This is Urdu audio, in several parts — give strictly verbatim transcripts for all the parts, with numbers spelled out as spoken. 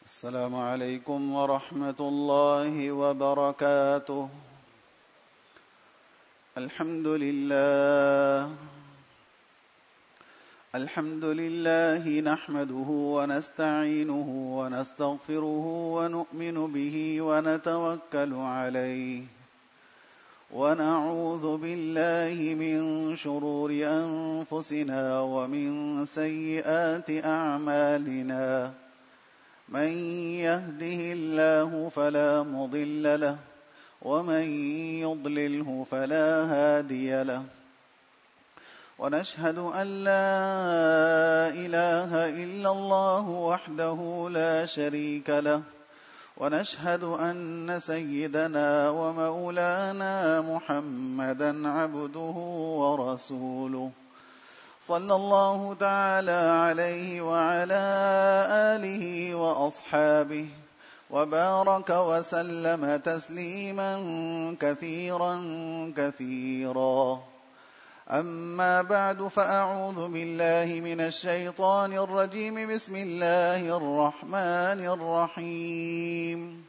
السلام عليكم ورحمة الله وبركاته. الحمد لله الحمد لله نحمده ونستعينه ونستغفره ونؤمن به ونتوكل عليه ونعوذ بالله من شرور أنفسنا ومن سيئات أعمالنا. من يهده الله فلا مضل له ومن يضلله فلا هادي له. ونشهد أن لا إله إلا الله وحده لا شريك له. ونشهد أن سيدنا ومولانا محمدا عبده ورسوله صلى الله تعالى عليه وعلى آله وأصحابه وبارك وسلم تسليما كثيرا كثيرا. أما بعد فأعوذ بالله من الشيطان الرجيم. بسم الله الرحمن الرحيم.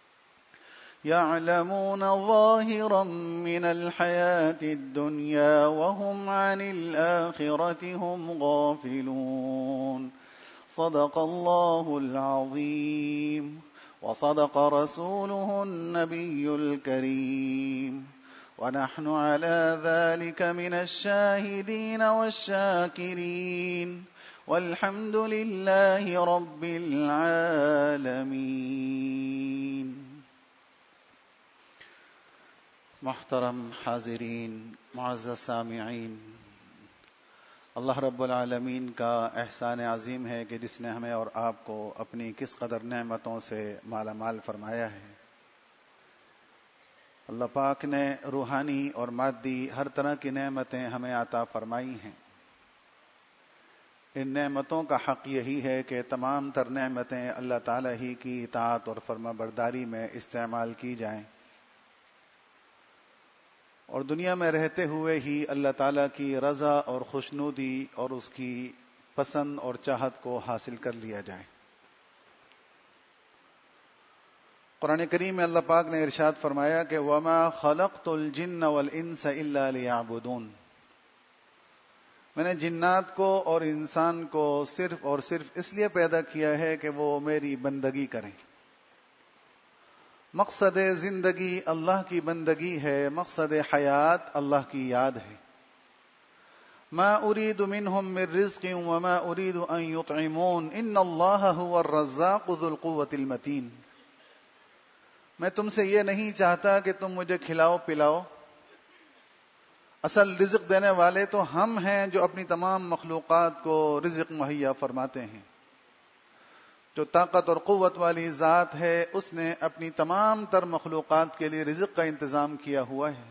يعلمون ظاهرا من الحياة الدنيا وهم عن الآخرة هم غافلون. صدق الله العظيم وصدق رسوله النبي الكريم، ونحن على ذلك من الشاهدين والشاكرين، والحمد لله رب العالمين. محترم حاضرین، معزز سامعین، اللہ رب العالمین کا احسان عظیم ہے کہ جس نے ہمیں اور آپ کو اپنی کس قدر نعمتوں سے مالا مال فرمایا ہے۔ اللہ پاک نے روحانی اور مادی ہر طرح کی نعمتیں ہمیں عطا فرمائی ہیں۔ ان نعمتوں کا حق یہی ہے کہ تمام تر نعمتیں اللہ تعالیٰ ہی کی اطاعت اور فرما برداری میں استعمال کی جائیں، اور دنیا میں رہتے ہوئے ہی اللہ تعالیٰ کی رضا اور خوشنودی اور اس کی پسند اور چاہت کو حاصل کر لیا جائے۔ قرآن کریم میں اللہ پاک نے ارشاد فرمایا کہ وَمَا خَلَقْتُ الْجِنَّ وَالْإِنسَ إِلَّا لِيَعْبُدُونَ، میں نے جنات کو اور انسان کو صرف اور صرف اس لیے پیدا کیا ہے کہ وہ میری بندگی کریں۔ مقصد زندگی اللہ کی بندگی ہے، مقصد حیات اللہ کی یاد ہے۔ ما اريد منهم من رزق وما اريد ان يطعمون ان اللہ هو الرزاق ذو القوة المتین۔ میں تم سے یہ نہیں چاہتا کہ تم مجھے کھلاؤ پلاؤ، اصل رزق دینے والے تو ہم ہیں جو اپنی تمام مخلوقات کو رزق مہیا فرماتے ہیں۔ جو طاقت اور قوت والی ذات ہے اس نے اپنی تمام تر مخلوقات کے لیے رزق کا انتظام کیا ہوا ہے۔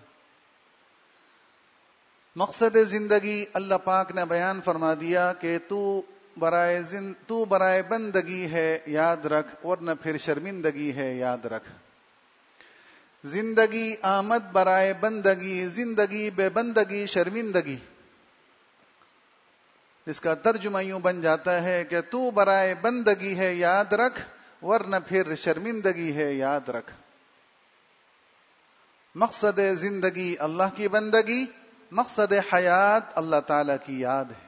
مقصد زندگی اللہ پاک نے بیان فرما دیا کہ تو برائے زند... تو برائے بندگی ہے یاد رکھ، ورنہ پھر شرمندگی ہے یاد رکھ۔ زندگی آمد برائے بندگی، زندگی بے بندگی شرمندگی، جس کا ترجمہ یوں بن جاتا ہے کہ تو برائے بندگی ہے یاد رکھ، ورنہ پھر شرمندگی ہے یاد رکھ۔ مقصد زندگی اللہ کی بندگی، مقصد حیات اللہ تعالی کی یاد ہے۔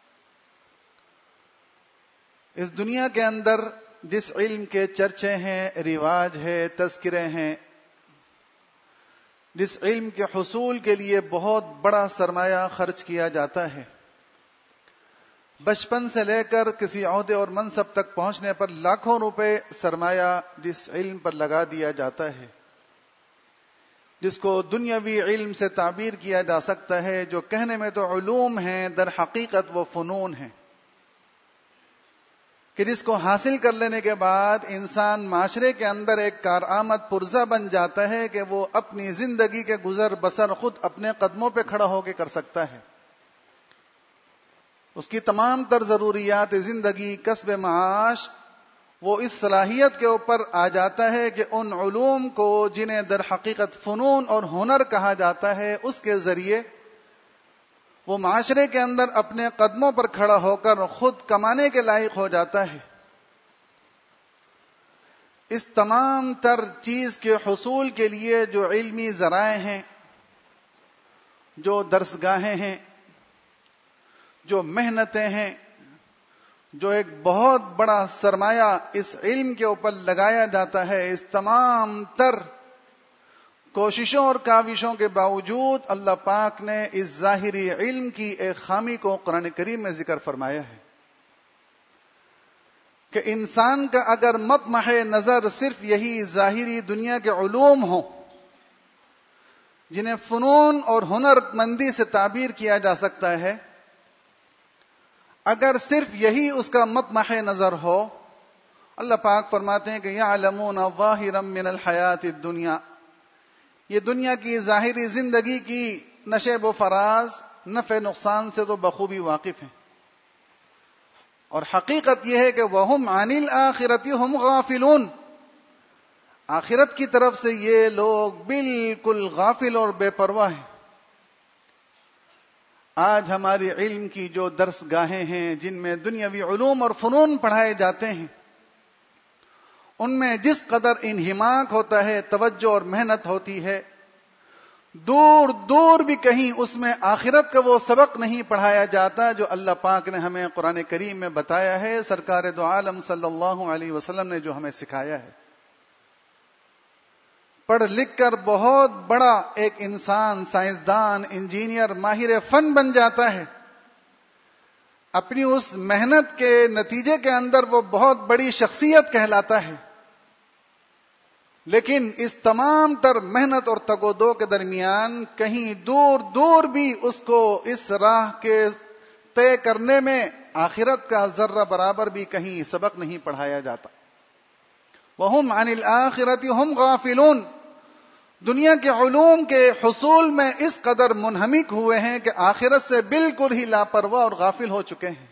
اس دنیا کے اندر جس علم کے چرچے ہیں، رواج ہے، تذکرے ہیں، جس علم کے حصول کے لیے بہت بڑا سرمایہ خرچ کیا جاتا ہے، بچپن سے لے کر کسی عہدے اور منصب تک پہنچنے پر لاکھوں روپے سرمایہ جس علم پر لگا دیا جاتا ہے، جس کو دنیاوی علم سے تعبیر کیا جا سکتا ہے، جو کہنے میں تو علوم ہیں در حقیقت وہ فنون ہیں، کہ جس کو حاصل کر لینے کے بعد انسان معاشرے کے اندر ایک کارآمد پرزہ بن جاتا ہے کہ وہ اپنی زندگی کے گزر بسر خود اپنے قدموں پہ کھڑا ہو کے کر سکتا ہے۔ اس کی تمام تر ضروریات زندگی، کسب معاش، وہ اس صلاحیت کے اوپر آ جاتا ہے کہ ان علوم کو جنہیں در حقیقت فنون اور ہنر کہا جاتا ہے اس کے ذریعے وہ معاشرے کے اندر اپنے قدموں پر کھڑا ہو کر خود کمانے کے لائق ہو جاتا ہے۔ اس تمام تر چیز کے حصول کے لیے جو علمی ذرائع ہیں، جو درسگاہیں ہیں، جو محنتیں ہیں، جو ایک بہت بڑا سرمایہ اس علم کے اوپر لگایا جاتا ہے، اس تمام تر کوششوں اور کاوشوں کے باوجود اللہ پاک نے اس ظاہری علم کی ایک خامی کو قرآن کریم میں ذکر فرمایا ہے کہ انسان کا اگر مطمح نظر صرف یہی ظاہری دنیا کے علوم ہوں جنہیں فنون اور ہنر مندی سے تعبیر کیا جا سکتا ہے، اگر صرف یہی اس کا مطمح نظر ہو، اللہ پاک فرماتے ہیں کہ یعلمون ظاہرا من الحیات الدنیا، یہ دنیا کی ظاہری زندگی کی نشیب و فراز، نفع نقصان سے تو بخوبی واقف ہیں، اور حقیقت یہ ہے کہ وَهُمْ عَنِ الْآخِرَةِ هُمْ غَافِلُونَ، آخرت کی طرف سے یہ لوگ بالکل غافل اور بے پرواہ ہیں۔ آج ہماری علم کی جو درس گاہیں ہیں جن میں دنیاوی علوم اور فنون پڑھائے جاتے ہیں، ان میں جس قدر انہماک ہوتا ہے، توجہ اور محنت ہوتی ہے، دور دور بھی کہیں اس میں آخرت کا وہ سبق نہیں پڑھایا جاتا جو اللہ پاک نے ہمیں قرآن کریم میں بتایا ہے، سرکار دو عالم صلی اللہ علیہ وسلم نے جو ہمیں سکھایا ہے۔ پڑھ لکھ کر بہت بڑا ایک انسان، سائنسدان، انجینئر، ماہر فن بن جاتا ہے، اپنی اس محنت کے نتیجے کے اندر وہ بہت بڑی شخصیت کہلاتا ہے، لیکن اس تمام تر محنت اور تگ و دو کے درمیان کہیں دور دور بھی اس کو اس راہ کے طے کرنے میں آخرت کا ذرہ برابر بھی کہیں سبق نہیں پڑھایا جاتا۔ وَهُمْ عَنِ الْآخِرَةِ هُمْ غَافِلُونَ، دنیا کے علوم کے حصول میں اس قدر منہمک ہوئے ہیں کہ آخرت سے بالکل ہی لاپرواہ اور غافل ہو چکے ہیں،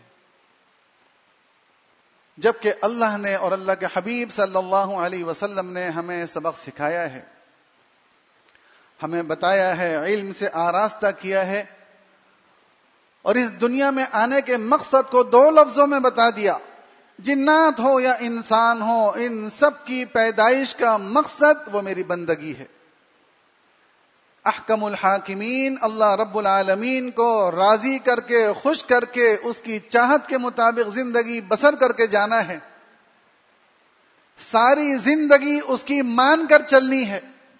جبکہ اللہ نے اور اللہ کے حبیب صلی اللہ علیہ وسلم نے ہمیں سبق سکھایا ہے، ہمیں بتایا ہے، علم سے آراستہ کیا ہے، اور اس دنیا میں آنے کے مقصد کو دو لفظوں میں بتا دیا۔ جنات ہو یا انسان ہو، ان سب کی پیدائش کا مقصد وہ میری بندگی ہے۔ احکم الحاکمین، اللہ رب العالمین کو راضی کر کے، خوش کر کے، اس کی چاہت کے مطابق زندگی بسر کر کے جانا ہے، ساری زندگی اس کی مان کر چلنی ہے۔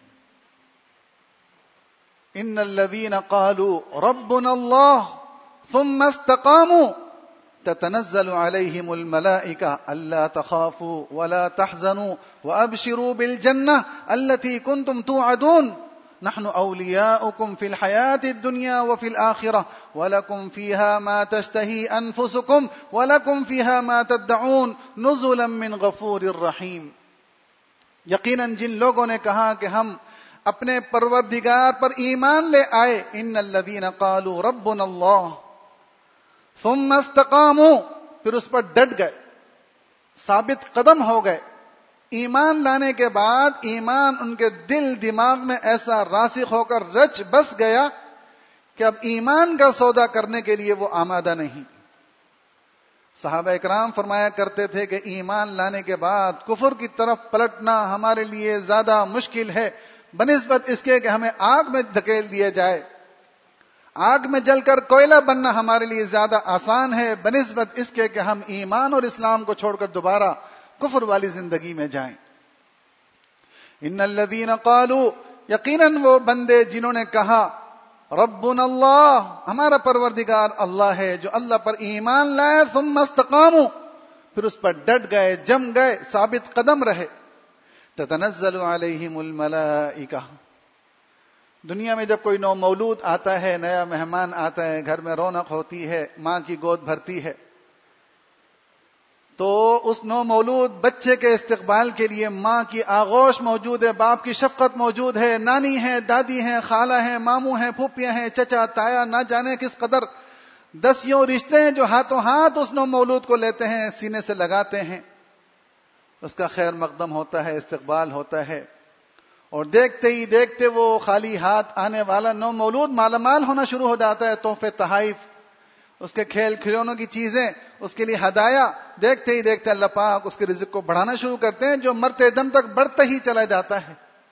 ان الذین قالوا ربنا اللہ ثم استقاموا تتنزل عليهم الملائكة ألا تخافوا ولا تحزنوا وأبشروا بالجنة التي كنتم توعدون نحن أولياؤكم في الحياة الدنيا وفي الآخرة ولكم فيها ما تشتهي أنفسكم ولكم فيها ما تدعون نزلا من غفور رحيم۔ یقیناً جن لوگوں نے کہا کہ ہم اپنے پروردگار پر ایمان لے آئے، ان الذين قالوا ربنا اللہ ثم استقاموا، پھر اس پر ڈٹ گئے، ثابت قدم ہو گئے، ایمان لانے کے بعد ایمان ان کے دل دماغ میں ایسا راسخ ہو کر رچ بس گیا کہ اب ایمان کا سودا کرنے کے لیے وہ آمادہ نہیں۔ صحابہ اکرام فرمایا کرتے تھے کہ ایمان لانے کے بعد کفر کی طرف پلٹنا ہمارے لیے زیادہ مشکل ہے بنسبت اس کے کہ ہمیں آگ میں دھکیل دیا جائے، آگ میں جل کر کوئلہ بننا ہمارے لیے زیادہ آسان ہے بنسبت اس کے کہ ہم ایمان اور اسلام کو چھوڑ کر دوبارہ کفر والی زندگی میں جائیں۔ ان الذین قالوا، یقیناً وہ بندے جنہوں نے کہا ربنا اللہ، ہمارا پروردگار اللہ ہے، جو اللہ پر ایمان لائے، ثم استقاموا، پھر اس پر ڈٹ گئے، جم گئے، ثابت قدم رہے، تتنزل علیہم الملائکہ، دنیا میں جب کوئی نو مولود آتا ہے، نیا مہمان آتا ہے، گھر میں رونق ہوتی ہے، ماں کی گود بھرتی ہے، تو اس نو مولود بچے کے استقبال کے لیے ماں کی آغوش موجود ہے، باپ کی شفقت موجود ہے، نانی ہیں، دادی ہیں، خالہ ہیں، ماموں ہیں، پھوپھیاں ہیں، چچا تایا، نہ جانے کس قدر دسیوں رشتے ہیں جو ہاتھوں ہاتھ اس نو مولود کو لیتے ہیں، سینے سے لگاتے ہیں، اس کا خیر مقدم ہوتا ہے، استقبال ہوتا ہے، اور دیکھتے ہی دیکھتے وہ خالی ہاتھ آنے والا نو مولود مالا مال ہونا شروع ہو جاتا ہے، تحفے تحائف اس کے کھیل کھلونوں کی چیزیں، اس کے لیے ہدایا، دیکھتے ہی دیکھتے اللہ پاک اس کے رزق کو بڑھانا شروع کرتے ہیں، جو مرتے دم تک بڑھتا ہی چلا جاتا ہے۔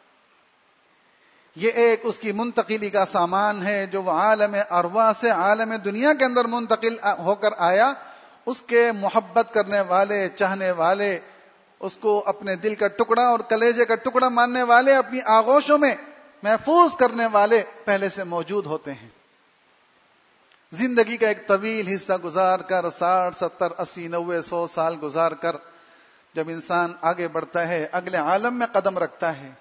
یہ ایک اس کی منتقلی کا سامان ہے جو وہ عالم ارواح سے عالم دنیا کے اندر منتقل ہو کر آیا۔ اس کے محبت کرنے والے، چاہنے والے، اس کو اپنے دل کا ٹکڑا اور کلیجے کا ٹکڑا ماننے والے، اپنی آغوشوں میں محفوظ کرنے والے پہلے سے موجود ہوتے ہیں۔ زندگی کا ایک طویل حصہ گزار کر، ساٹھ ستر اسی نوے سو سال گزار کر جب انسان آگے بڑھتا ہے، اگلے عالم میں قدم رکھتا ہے،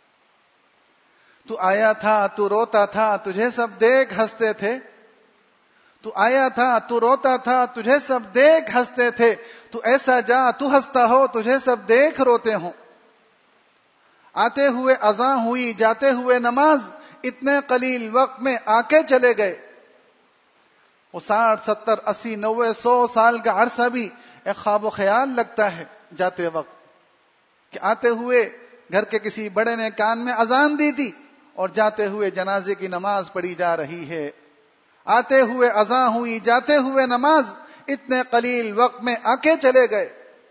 تو آیا تھا تو روتا تھا تجھے سب دیکھ ہنستے تھے، تو آیا تھا تو روتا تھا تجھے سب دیکھ ہنستے تھے، تو ایسا جا تو ہنستا ہو تجھے سب دیکھ روتے ہوں۔ آتے ہوئے اذاں ہوئی جاتے ہوئے نماز، اتنے قلیل وقت میں آ کے چلے گئے۔ وہ ساٹھ ستر اسی نوے سو سال کا عرصہ بھی ایک خواب و خیال لگتا ہے جاتے وقت، کہ آتے ہوئے گھر کے کسی بڑے نے کان میں اذان دی تھی اور جاتے ہوئے جنازے کی نماز پڑھی جا رہی ہے۔ آتے ہوئے اذان ہوئی جاتے ہوئے نماز، اتنے قلیل وقت میں آ کے چلے گئے۔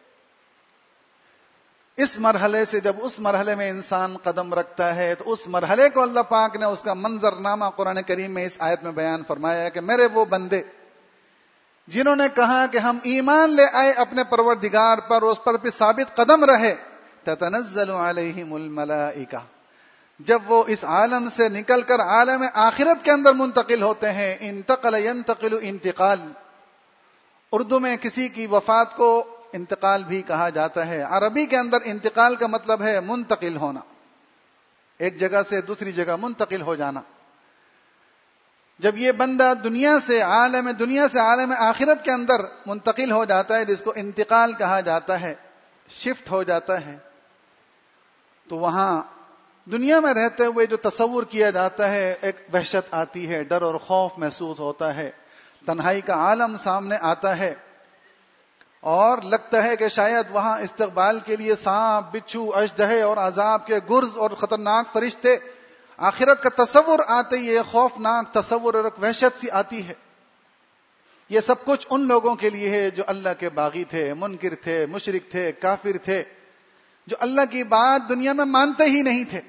اس مرحلے سے جب اس مرحلے میں انسان قدم رکھتا ہے تو اس مرحلے کو اللہ پاک نے اس کا منظرنامہ قرآن کریم میں اس آیت میں بیان فرمایا ہے کہ میرے وہ بندے جنہوں نے کہا کہ ہم ایمان لے آئے اپنے پروردگار پر، اس پر بھی ثابت قدم رہے، تتنزل علیہم الملائکہ، جب وہ اس عالم سے نکل کر عالم آخرت کے اندر منتقل ہوتے ہیں، انتقل ینتقل انتقال، اردو میں کسی کی وفات کو انتقال بھی کہا جاتا ہے۔ عربی کے اندر انتقال کا مطلب ہے منتقل ہونا، ایک جگہ سے دوسری جگہ منتقل ہو جانا۔ جب یہ بندہ دنیا سے عالم دنیا سے عالم آخرت کے اندر منتقل ہو جاتا ہے، جس کو انتقال کہا جاتا ہے، شفٹ ہو جاتا ہے، تو وہاں دنیا میں رہتے ہوئے جو تصور کیا جاتا ہے، ایک وحشت آتی ہے، ڈر اور خوف محسوس ہوتا ہے، تنہائی کا عالم سامنے آتا ہے، اور لگتا ہے کہ شاید وہاں استقبال کے لیے سانپ، بچھو، اژدہے اور عذاب کے گرز اور خطرناک فرشتے، آخرت کا تصور آتے ہی یہ خوفناک تصور اور ایک وحشت سی آتی ہے۔ یہ سب کچھ ان لوگوں کے لیے ہے جو اللہ کے باغی تھے، منکر تھے، مشرک تھے، کافر تھے، جو اللہ کی بات دنیا میں مانتے ہی نہیں تھے۔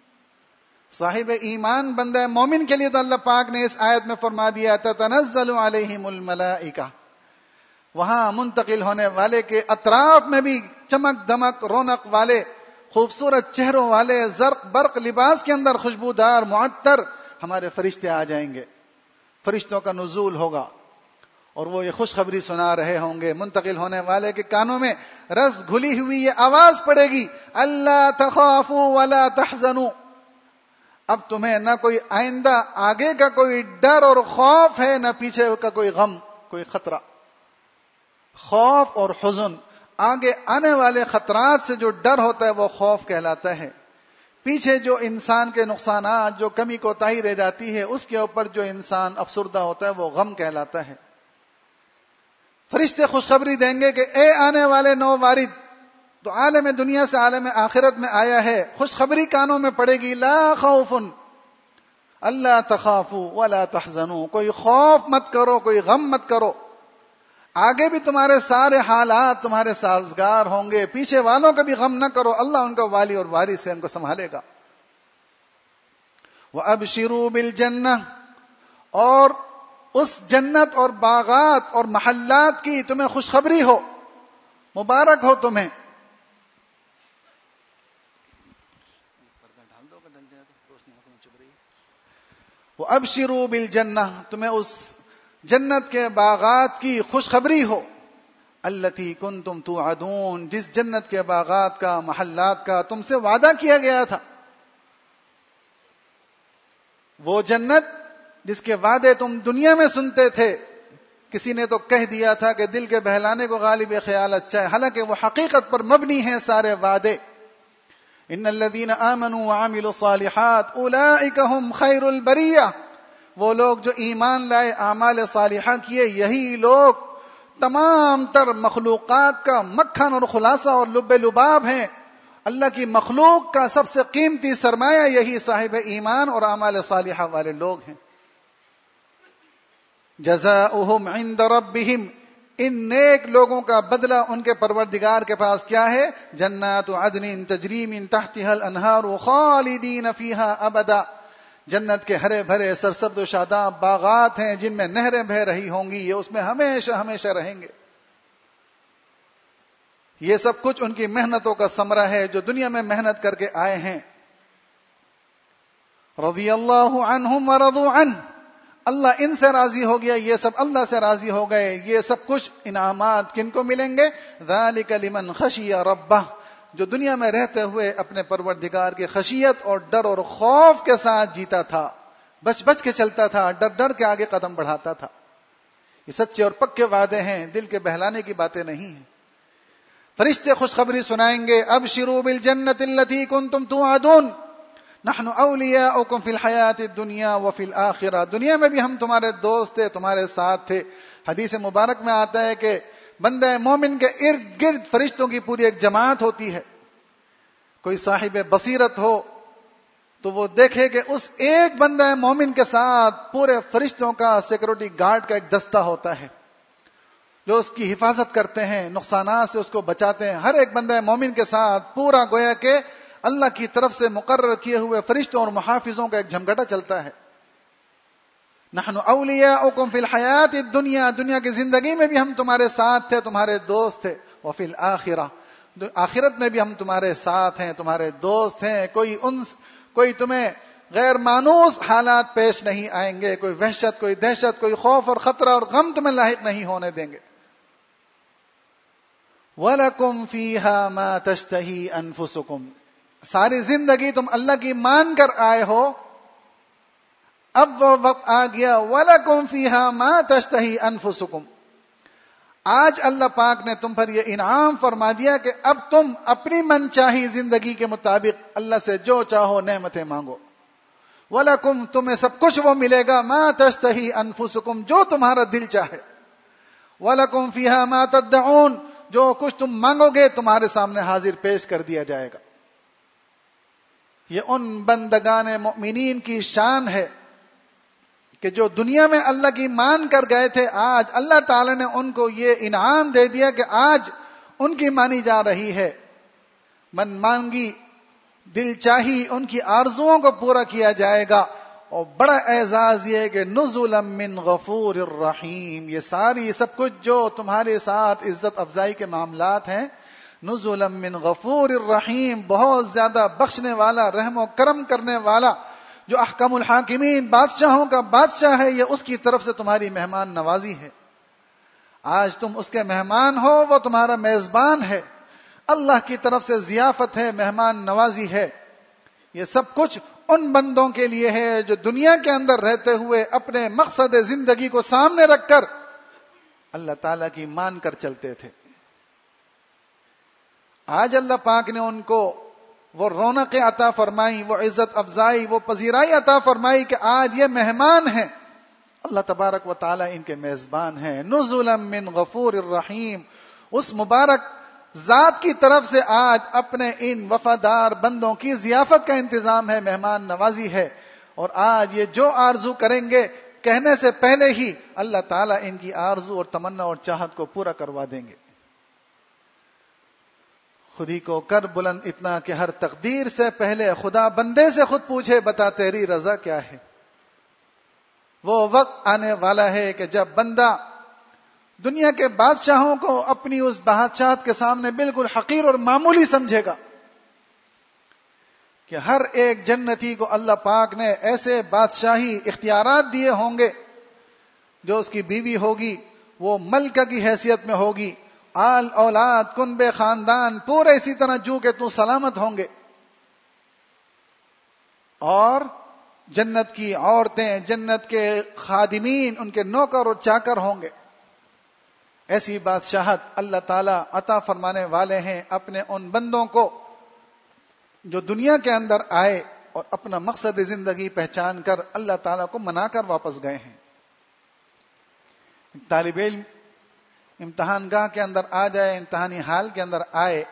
صاحب ایمان بندہ مومن کے لیے تو اللہ پاک نے اس آیت میں فرما دیا تتنزل علیہم الملائکہ، وہاں منتقل ہونے والے کے اطراف میں بھی چمک دمک رونق والے، خوبصورت چہروں والے، زرق برق لباس کے اندر خوشبودار معطر ہمارے فرشتے آ جائیں گے، فرشتوں کا نزول ہوگا اور وہ یہ خوشخبری سنا رہے ہوں گے۔ منتقل ہونے والے کے کانوں میں رس گھلی ہوئی یہ آواز پڑے گی، اللہ تخافوا ولا تحزنوا، اب تمہیں نہ کوئی آئندہ آگے کا کوئی ڈر اور خوف ہے، نہ پیچھے کا کوئی غم، کوئی خطرہ۔ خوف اور حزن، آگے آنے والے خطرات سے جو ڈر ہوتا ہے وہ خوف کہلاتا ہے، پیچھے جو انسان کے نقصانات، جو کمی کوتاہی رہ جاتی ہے، اس کے اوپر جو انسان افسردہ ہوتا ہے وہ غم کہلاتا ہے۔ فرشتے خوشخبری دیں گے کہ اے آنے والے نو وارد، تو عالم دنیا سے عالم آخرت میں آیا ہے، خوشخبری کانوں میں پڑے گی، لا خوف، اللہ تخافوا ولا تحزنوا، کوئی خوف مت کرو، کوئی غم مت کرو، آگے بھی تمہارے سارے حالات تمہارے سازگار ہوں گے، پیچھے والوں کا بھی غم نہ کرو، اللہ ان کا والی اور وارث ہے، ان کو سنبھالے گا۔ وَأَبْشِرُوا بِالْجَنَّةِ، اور اس جنت اور باغات اور محلات کی تمہیں خوشخبری ہو، مبارک ہو تمہیں۔ وَأَبْشِرُوا بِالْجَنَّةِ، تمہیں اس جنت کے باغات کی خوشخبری ہو، الَّتِي كُنْتُمْ تُوعَدُونَ، جس جنت کے باغات کا، محلات کا تم سے وعدہ کیا گیا تھا، وہ جنت جس کے وعدے تم دنیا میں سنتے تھے۔ کسی نے تو کہہ دیا تھا کہ دل کے بہلانے کو غالب خیال اچھا ہے، حالانکہ وہ حقیقت پر مبنی ہیں سارے وعدے۔ ان الذين آمنوا وعملوا الصالحات اولئک هم خیر البریہ، وہ لوگ جو ایمان لائے، اعمال صالحہ کیے، یہی لوگ تمام تر مخلوقات کا مکھن اور خلاصہ اور لب لباب ہیں۔ اللہ کی مخلوق کا سب سے قیمتی سرمایہ یہی صاحب ایمان اور اعمال صالحہ والے لوگ ہیں۔ جزاؤہم عند ربہم، ان نیک لوگوں کا بدلہ ان کے پروردگار کے پاس کیا ہے؟ جنات عدن تجری من تحتها الانہار خالدین فیہا ابدا، جنت کے ہرے بھرے سرسبز و شاداب باغات ہیں جن میں نہریں بہہ رہی ہوں گی، یہ اس میں ہمیشہ ہمیشہ رہیں گے۔ یہ سب کچھ ان کی محنتوں کا ثمرہ ہے جو دنیا میں محنت کر کے آئے ہیں۔ رضی اللہ عنہم ورضوا عنہ، اللہ ان سے راضی ہو گیا، یہ سب اللہ سے راضی ہو گئے۔ یہ سب کچھ انعامات کن کو ملیں گے؟ ذالک لمن خشی ربہ، جو دنیا میں رہتے ہوئے اپنے پروردگار کی خشیت اور ڈر اور خوف کے ساتھ جیتا تھا، بچ بچ کے چلتا تھا، ڈر ڈر کے آگے قدم بڑھاتا تھا۔ یہ سچے اور پکے وعدے ہیں، دل کے بہلانے کی باتیں نہیں ہیں۔ فرشتے خوشخبری سنائیں گے، ابشروا بالجنۃ التي كنتم توعدون نحن اولیاؤکم فی الحیات الدنیا وفی الآخرہ، دنیا میں بھی ہم تمہارے دوست تھے، تمہارے ساتھ تھے۔ حدیث مبارک میں آتا ہے کہ بندہ مومن کے ارد گرد فرشتوں کی پوری ایک جماعت ہوتی ہے۔ کوئی صاحب بصیرت ہو تو وہ دیکھے کہ اس ایک بندہ مومن کے ساتھ پورے فرشتوں کا سیکورٹی گارڈ کا ایک دستہ ہوتا ہے جو اس کی حفاظت کرتے ہیں، نقصانات سے اس کو بچاتے ہیں۔ ہر ایک بندہ مومن کے ساتھ پورا گویا کہ اللہ کی طرف سے مقرر کیے ہوئے فرشتوں اور محافظوں کا ایک جھمگٹا چلتا ہے۔ نحن اولیاؤکم فی الحیات الدنیا، دنیا کی زندگی میں بھی ہم تمہارے ساتھ تھے، تمہارے دوست تھے، وفی الآخرہ، آخرت میں بھی ہم تمہارے ساتھ ہیں، تمہارے دوست ہیں۔ کوئی انس کوئی تمہیں غیر مانوس حالات پیش نہیں آئیں گے، کوئی وحشت، کوئی دہشت، کوئی خوف اور خطرہ اور غم تمہیں لاحق نہیں ہونے دیں گے۔ وَلَكُمْ فِيهَا مَا تَشْتَهِي أَنفُسُكُمْ، ساری زندگی تم اللہ کی مان کر آئے ہو، اب وہ وقت آ گیا وَلَكُمْ فِيهَا مَا تَشْتَهِي أَنفُسُكُمْ، آج اللہ پاک نے تم پر یہ انعام فرما دیا کہ اب تم اپنی من چاہی زندگی کے مطابق اللہ سے جو چاہو نعمتیں مانگو۔ وَلَكُمْ، تمہیں سب کچھ وہ ملے گا، مَا تَشْتَهِي أَنفُسُكُمْ، جو تمہارا دل چاہے۔ وَلَكُمْ فِيهَا مَا تَدَّعُونَ، جو کچھ تم مانگو گے تمہارے سامنے حاضر پیش کر دیا جائے گا۔ یہ ان بندگان مؤمنین کی شان ہے کہ جو دنیا میں اللہ کی مان کر گئے تھے، آج اللہ تعالی نے ان کو یہ انعام دے دیا کہ آج ان کی مانی جا رہی ہے۔ من مانگی دل چاہی ان کی آرزوؤں کو پورا کیا جائے گا۔ اور بڑا اعزاز یہ ہے کہ نزلا من غفور الرحیم، یہ ساری یہ سب کچھ جو تمہارے ساتھ عزت افزائی کے معاملات ہیں، نزلا من غفور الرحیم، بہت زیادہ بخشنے والا، رحم و کرم کرنے والا، جو احکم الحاکمین، بادشاہوں کا بادشاہ ہے، یہ اس کی طرف سے تمہاری مہمان نوازی ہے۔ آج تم اس کے مہمان ہو، وہ تمہارا میزبان ہے، اللہ کی طرف سے ضیافت ہے، مہمان نوازی ہے۔ یہ سب کچھ ان بندوں کے لیے ہے جو دنیا کے اندر رہتے ہوئے اپنے مقصد زندگی کو سامنے رکھ کر اللہ تعالیٰ کی مان کر چلتے تھے۔ آج اللہ پاک نے ان کو وہ رونق عطا فرمائی، وہ عزت افزائی، وہ پذیرائی عطا فرمائی کہ آج یہ مہمان ہیں، اللہ تبارک و تعالیٰ ان کے میزبان ہیں۔ نزلا من غفور الرحیم، اس مبارک ذات کی طرف سے آج اپنے ان وفادار بندوں کی ضیافت کا انتظام ہے، مہمان نوازی ہے، اور آج یہ جو آرزو کریں گے کہنے سے پہلے ہی اللہ تعالیٰ ان کی آرزو اور تمنا اور چاہت کو پورا کروا دیں گے۔ خودی کو کر بلند اتنا کہ ہر تقدیر سے پہلے خدا بندے سے خود پوچھے، بتا تیری رضا کیا ہے۔ وہ وقت آنے والا ہے کہ جب بندہ دنیا کے بادشاہوں کو اپنی اس بادشاہت کے سامنے بالکل حقیر اور معمولی سمجھے گا، کہ ہر ایک جنتی کو اللہ پاک نے ایسے بادشاہی اختیارات دیے ہوں گے، جو اس کی بیوی ہوگی وہ ملکہ کی حیثیت میں ہوگی، آل اولاد کنبے خاندان پورے اسی طرح جو کہ تو سلامت ہوں گے، اور جنت کی عورتیں، جنت کے خادمین ان کے نوکر اور چاکر ہوں گے۔ ایسی بادشاہت اللہ تعالیٰ عطا فرمانے والے ہیں اپنے ان بندوں کو جو دنیا کے اندر آئے اور اپنا مقصد زندگی پہچان کر اللہ تعالیٰ کو منا کر واپس گئے ہیں۔ طالب علم امتحان گاہ کے اندر آ جائے، امتحانی حال کے اندر آئے،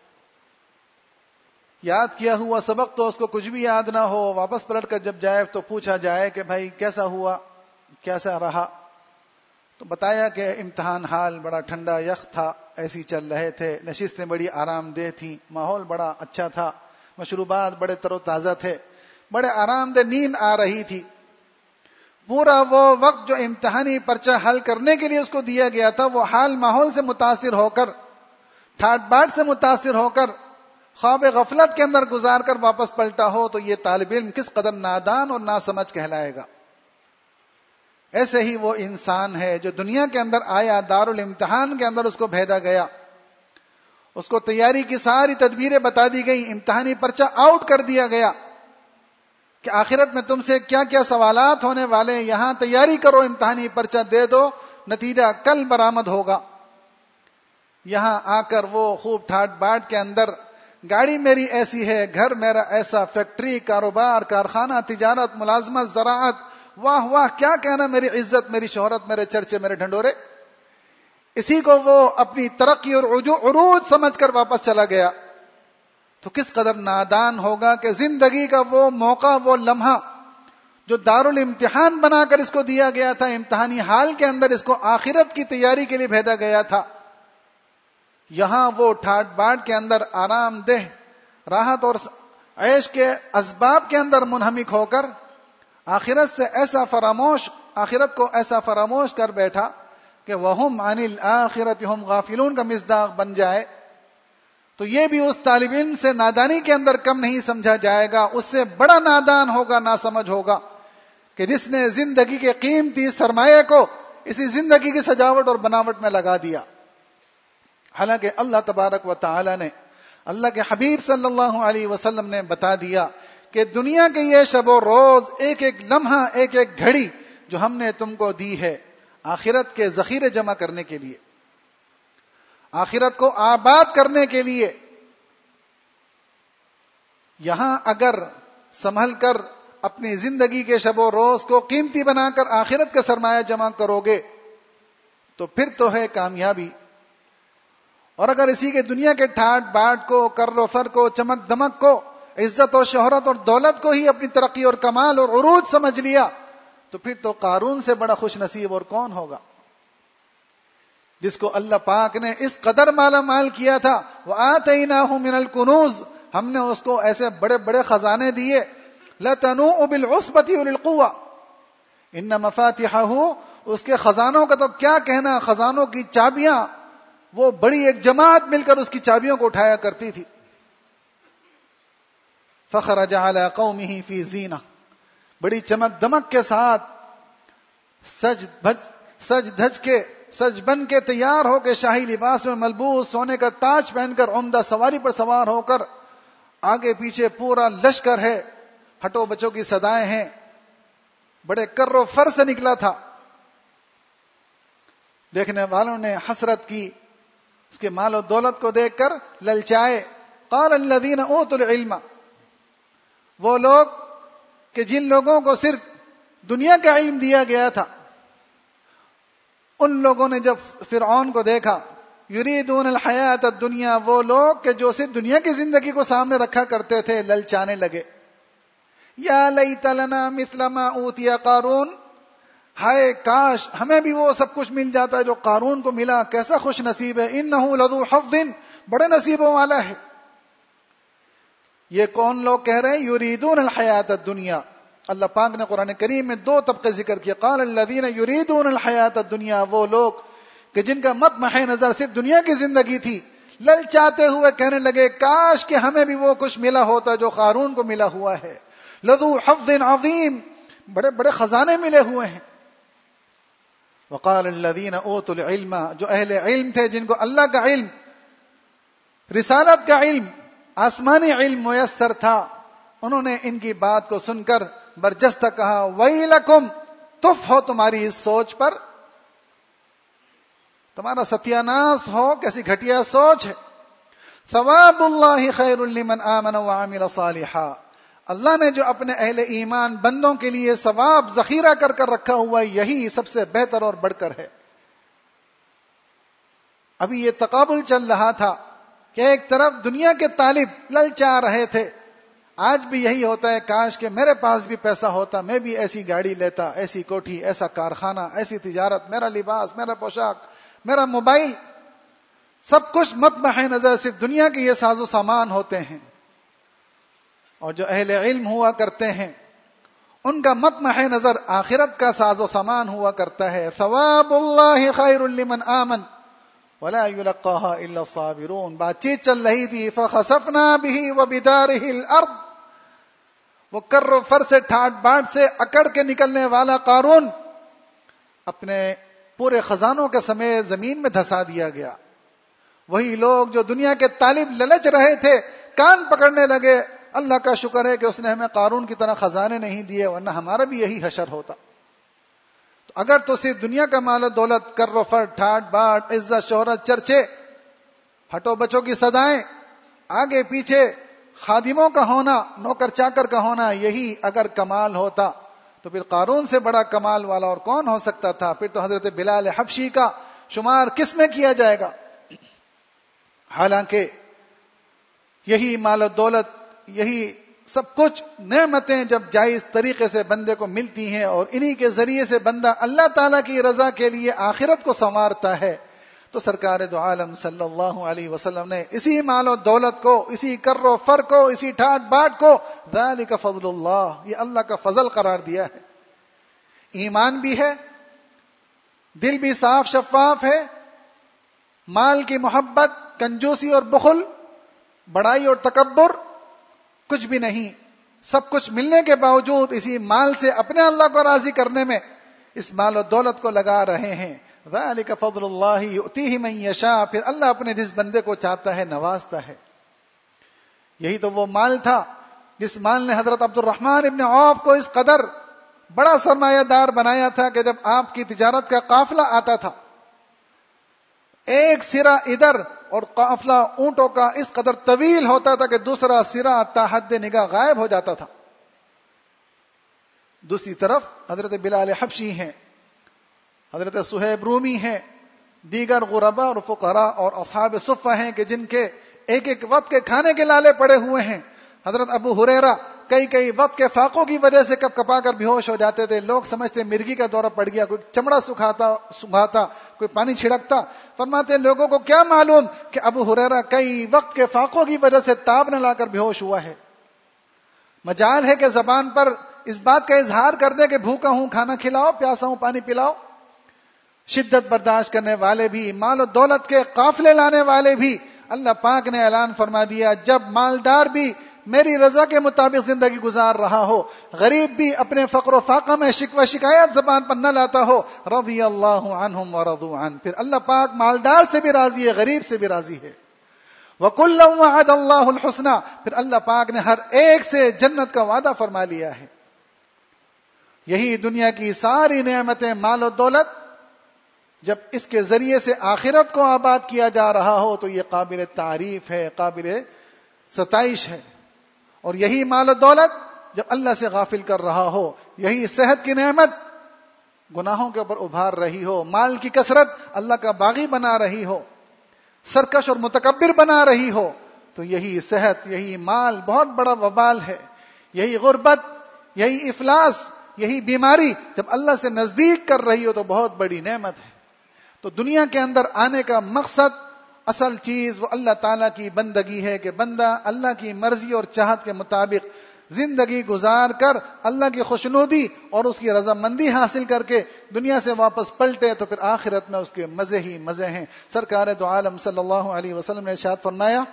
یاد کیا ہوا سبق تو اس کو کچھ بھی یاد نہ ہو، واپس پلٹ کر جب جائے تو پوچھا جائے کہ بھائی کیسا ہوا، کیسا رہا، تو بتایا کہ امتحان حال بڑا ٹھنڈا یخ تھا، ایسی چل رہے تھے، نشستیں بڑی آرام دہ تھیں، ماحول بڑا اچھا تھا، مشروبات بڑے تر و تازہ تھے، بڑے آرام دہ نیند آ رہی تھی۔ پورا وہ وقت جو امتحانی پرچہ حل کرنے کے لیے اس کو دیا گیا تھا، وہ حال ماحول سے متاثر ہو کر، ٹھاٹ باٹ سے متاثر ہو کر، خواب غفلت کے اندر گزار کر واپس پلٹا ہو تو یہ طالب علم کس قدر نادان اور ناسمجھ کہلائے گا۔ ایسے ہی وہ انسان ہے جو دنیا کے اندر آیا، دارالامتحان کے اندر اس کو بھیجا گیا، اس کو تیاری کی ساری تدبیریں بتا دی گئی، امتحانی پرچہ آؤٹ کر دیا گیا کہ آخرت میں تم سے کیا کیا سوالات ہونے والے ہیں، یہاں تیاری کرو، امتحانی پرچہ دے دو، نتیجہ کل برآمد ہوگا۔ یہاں آ کر وہ خوب ٹھاٹ باٹ کے اندر، گاڑی میری ایسی ہے، گھر میرا ایسا، فیکٹری، کاروبار، کارخانہ، تجارت، ملازمت، زراعت، واہ واہ کیا کہنا، میری عزت، میری شہرت، میرے چرچے، میرے ڈھنڈورے، اسی کو وہ اپنی ترقی اور عروج سمجھ کر واپس چلا گیا۔ تو کس قدر نادان ہوگا کہ زندگی کا وہ موقع، وہ لمحہ جو دارالامتحان بنا کر اس کو دیا گیا تھا، امتحانی حال کے اندر اس کو آخرت کی تیاری کے لیے بھیجا گیا تھا، یہاں وہ ٹھاٹ باٹ کے اندر آرام دہ راحت اور عیش کے اسباب کے اندر منہمک ہو کر آخرت سے ایسا فراموش، آخرت کو ایسا فراموش کر بیٹھا کہ وَهُمْ عَنِ الْآخِرَةِ هُمْ غَافِلُونَ کا مصداق بن جائے، تو یہ بھی اس طالب علم سے نادانی کے اندر کم نہیں سمجھا جائے گا، اس سے بڑا نادان ہوگا، ناسمجھ ہوگا کہ جس نے زندگی کے قیمتی سرمایہ کو اسی زندگی کی سجاوٹ اور بناوٹ میں لگا دیا۔ حالانکہ اللہ تبارک و تعالی نے، اللہ کے حبیب صلی اللہ علیہ وسلم نے بتا دیا کہ دنیا کے یہ شب و روز، ایک ایک لمحہ، ایک ایک گھڑی جو ہم نے تم کو دی ہے آخرت کے ذخیرے جمع کرنے کے لیے، آخرت کو آباد کرنے کے لیے۔ یہاں اگر سنبھل کر اپنی زندگی کے شب و روز کو قیمتی بنا کر آخرت کا سرمایہ جمع کرو گے تو پھر تو ہے کامیابی، اور اگر اسی کے دنیا کے ٹھاٹ باٹ کو، کر و فر کو، چمک دمک کو، عزت اور شہرت اور دولت کو ہی اپنی ترقی اور کمال اور عروج سمجھ لیا تو پھر تو قارون سے بڑا خوش نصیب اور کون ہوگا، جس کو اللہ پاک نے اس قدر مالا مال کیا تھا۔ وَآتَيْنَاهُ مِنَ الْكُنُوزِ، ہم نے اس کو ایسے بڑے بڑے خزانے دیے، لَتَنُوءُ بِالْعُصْبَةِ أُولِي الْقُوَّةِ، إِنَّ مَفَاتِحَهُ، اس کے خزانوں کا تو کیا کہنا، خزانوں کی چابیاں وہ بڑی ایک جماعت مل کر اس کی چابیوں کو اٹھایا کرتی تھی۔ فَخَرَجَ عَلَىٰ قَوْمِهِ فِي زِينَةٍ، بڑی چمک دمک کے ساتھ سج بھج سج دھج کے، سج بن کے، تیار ہو کے، شاہی لباس میں ملبوس، سونے کا تاج پہن کر، عمدہ سواری پر سوار ہو کر، آگے پیچھے پورا لشکر ہے، ہٹو بچوں کی صدائیں ہیں، بڑے کر و فر سے نکلا تھا۔ دیکھنے والوں نے حسرت کی، اس کے مال و دولت کو دیکھ کر للچائے۔ قال الذین اوتوا العلم، وہ لوگ کہ جن لوگوں کو صرف دنیا کا علم دیا گیا تھا، ان لوگوں نے جب فرعون کو دیکھا، یریدون الحیات الدنیا، وہ لوگ کہ جو صرف دنیا کی زندگی کو سامنے رکھا کرتے تھے، للچانے لگے۔ یا لیت لنا مثل ما اوتی قارون، ہائے کاش ہمیں بھی وہ سب کچھ مل جاتا ہے جو قارون کو ملا، کیسا خوش نصیب ہے، انہ لذو حظ، بڑے نصیبوں والا ہے۔ یہ کون لوگ کہہ رہے ہیں؟ یریدون الحیات الدنیا۔ اللہ پاک نے قرآن کریم میں دو طبقے ذکر کیے، قال الذین یریدون الحیات الدنیا، وہ لوگ کہ جن کا مطمح نظر صرف دنیا کی زندگی تھی، للچاتے ہوئے کہنے لگے کاش کہ ہمیں بھی وہ کچھ ملا ہوتا جو قارون کو ملا ہوا ہے، لذو حظ عظیم، بڑے بڑے خزانے ملے ہوئے ہیں۔ وقال الذین اوتوا العلم، جو اہل علم تھے، جن کو اللہ کا علم، رسالت کا علم، آسمانی علم میسر تھا، انہوں نے ان کی بات کو سن کر برجستہ کہا، ویلکم، تف ہو تمہاری اس سوچ پر، تمہارا ستیاناس ہو، کیسی گھٹیا سوچ ہے۔ ثواب اللہ خیر لمن آمن وعمل صالحا، اللہ نے جو اپنے اہل ایمان بندوں کے لیے ثواب ذخیرہ کر کر رکھا ہوا ہے، یہی سب سے بہتر اور بڑھ کر ہے۔ ابھی یہ تقابل چل رہا تھا کہ ایک طرف دنیا کے طالب للچا رہے تھے، آج بھی یہی ہوتا ہے، کاش کہ میرے پاس بھی پیسہ ہوتا، میں بھی ایسی گاڑی لیتا، ایسی کوٹھی، ایسا کارخانہ، ایسی تجارت، میرا لباس، میرا پوشاک، میرا موبائل، سب کچھ مطمح نظر صرف دنیا کے یہ ساز و سامان ہوتے ہیں. اور جو اہل علم ہوا کرتے ہیں ان کا مطمح نظر آخرت کا ساز و سامان ہوا کرتا ہے. ثواب اللہ خیر لمن آمن ولا يلقاها الا الصابرون. بات چیت چل رہی تھی، فخسفنا به وبداره الارض. وہ کر و فر سے ٹھاٹ باٹ سے اکڑ کے نکلنے والا قارون اپنے پورے خزانوں کے سمیت زمین میں دھسا دیا گیا. وہی لوگ جو دنیا کے طالب للچ رہے تھے کان پکڑنے لگے. اللہ کا شکر ہے کہ اس نے ہمیں قارون کی طرح خزانے نہیں دیے، ورنہ ہمارا بھی یہی حشر ہوتا. تو اگر تو صرف دنیا کا مال و دولت، کر و فر، ٹھاٹ باٹ، عزت، شہرت، چرچے، ہٹو بچوں کی صدائیں، آگے پیچھے خادموں کا ہونا، نوکر چاکر کا ہونا، یہی اگر کمال ہوتا تو پھر قارون سے بڑا کمال والا اور کون ہو سکتا تھا؟ پھر تو حضرت بلال حبشی کا شمار کس میں کیا جائے گا؟ حالانکہ یہی مال و دولت، یہی سب کچھ نعمتیں جب جائز طریقے سے بندے کو ملتی ہیں اور انہی کے ذریعے سے بندہ اللہ تعالیٰ کی رضا کے لیے آخرت کو سنوارتا ہے، تو سرکار دو عالم صلی اللہ علیہ وسلم نے اسی مال و دولت کو، اسی کر و فر کو، اسی ٹھاٹ باٹ کو ذالک فضل اللہ، یہ اللہ کا فضل قرار دیا ہے. ایمان بھی ہے، دل بھی صاف شفاف ہے، مال کی محبت، کنجوسی اور بخل، بڑائی اور تکبر کچھ بھی نہیں. سب کچھ ملنے کے باوجود اسی مال سے اپنے اللہ کو راضی کرنے میں اس مال و دولت کو لگا رہے ہیں. ذالک فضل اللہ یؤتیہ من یشاء. پھر اللہ اپنے جس بندے کو چاہتا ہے نوازتا ہے. یہی تو وہ مال تھا جس مال نے حضرت عبد الرحمن ابن عوف کو اس قدر بڑا سرمایہ دار بنایا تھا کہ جب آپ کی تجارت کا قافلہ آتا تھا، ایک سرا ادھر اور قافلہ اونٹوں کا اس قدر طویل ہوتا تھا کہ دوسرا سرا تا حد نگاہ غائب ہو جاتا تھا. دوسری طرف حضرت بلال حبشی ہیں، حضرت صہیب رومی ہیں، دیگر غربا اور فقراء اور اصحاب صفہ ہیں کہ جن کے ایک ایک وقت کے کھانے کے لالے پڑے ہوئے ہیں. حضرت ابو ہریرہ کئی کئی وقت کے فاقوں کی وجہ سے کپ کپا کر بے ہوش ہو جاتے تھے. لوگ سمجھتے مرگی کا دورہ پڑ گیا، کوئی چمڑا سکھاتا سکھاتا کوئی پانی چھڑکتا. فرماتے لوگوں کو کیا معلوم کہ ابو ہریرہ کئی وقت کے فاقوں کی وجہ سے تاب نہ لا کر بے ہوش ہوا ہے. مجال ہے کہ زبان پر اس بات کا اظہار کر دے کہ بھوکا ہوں، کھانا کھلاؤ، پیاسا ہوں، پانی پلاؤ. شدت برداشت کرنے والے بھی، مال و دولت کے قافلے لانے والے بھی، اللہ پاک نے اعلان فرما دیا جب مالدار بھی میری رضا کے مطابق زندگی گزار رہا ہو، غریب بھی اپنے فقر و فاقہ میں شکوہ شکایت زبان پر نہ لاتا ہو، رضی اللہ عنہم ورضوا عنہ. پھر اللہ پاک مالدار سے بھی راضی ہے، غریب سے بھی راضی ہے. وَكُلًّا وَعَدَ اللَّهُ الْحُسْنَى. پھر اللہ پاک نے ہر ایک سے جنت کا وعدہ فرما لیا ہے. یہی دنیا کی ساری نعمتیں، مال و دولت، جب اس کے ذریعے سے آخرت کو آباد کیا جا رہا ہو تو یہ قابل تعریف ہے، قابل ستائش ہے. اور یہی مال و دولت جب اللہ سے غافل کر رہا ہو، یہی صحت کی نعمت گناہوں کے اوپر ابھار رہی ہو، مال کی کثرت اللہ کا باغی بنا رہی ہو، سرکش اور متکبر بنا رہی ہو، تو یہی صحت، یہی مال بہت بڑا وبال ہے. یہی غربت، یہی افلاس، یہی بیماری جب اللہ سے نزدیک کر رہی ہو تو بہت بڑی نعمت ہے. تو دنیا کے اندر آنے کا مقصد، اصل چیز وہ اللہ تعالیٰ کی بندگی ہے کہ بندہ اللہ کی مرضی اور چاہت کے مطابق زندگی گزار کر اللہ کی خوشنودی اور اس کی رضامندی حاصل کر کے دنیا سے واپس پلٹے تو پھر آخرت میں اس کے مزے ہی مزے ہیں. سرکار دو عالم صلی اللہ علیہ وسلم نے ارشاد فرمایا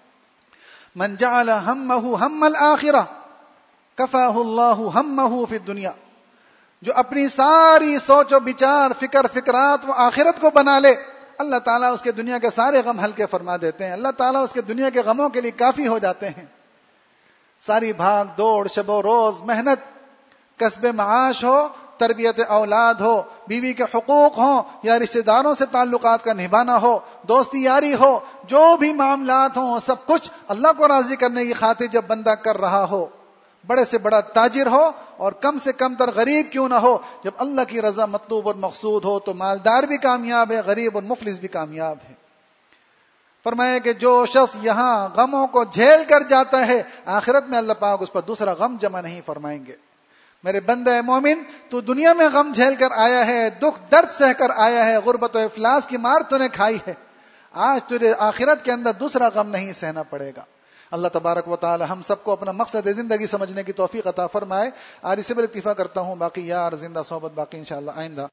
من جعل ہمہ ہم الآخرہ کفاہ اللہ ہمہ فی الدنیا. جو اپنی ساری سوچ و بچار، فکر فکرات وہ آخرت کو بنا لے، اللہ تعالیٰ اس کے دنیا کے سارے غم ہلکے فرما دیتے ہیں. اللہ تعالیٰ اس کے دنیا کے غموں کے لیے کافی ہو جاتے ہیں. ساری بھاگ دوڑ، شب و روز محنت، کسب معاش ہو، تربیت اولاد ہو، بیوی کے حقوق ہوں یا رشتہ داروں سے تعلقات کا نبھانا ہو، دوستی یاری ہو، جو بھی معاملات ہوں سب کچھ اللہ کو راضی کرنے کی خاطر جب بندہ کر رہا ہو، بڑے سے بڑا تاجر ہو اور کم سے کم تر غریب کیوں نہ ہو، جب اللہ کی رضا مطلوب اور مقصود ہو تو مالدار بھی کامیاب ہے، غریب اور مفلس بھی کامیاب ہے. فرمایا کہ جو شخص یہاں غموں کو جھیل کر جاتا ہے آخرت میں اللہ پاک اس پر دوسرا غم جمع نہیں فرمائیں گے. میرے بندہ مومن تو دنیا میں غم جھیل کر آیا ہے, دکھ درد سہ کر آیا ہے, غربت و افلاس کی مار تو نے کھائی ہے, آج تجھے آخرت کے اندر دوسرا غم نہیں سہنا پڑے گا. اللہ تبارک و تعالی ہم سب کو اپنا مقصد زندگی سمجھنے کی توفیق عطا فرمائے. آج اسی پر اکتفا کرتا ہوں, باقی یار زندہ صحبت باقی انشاءاللہ آئندہ.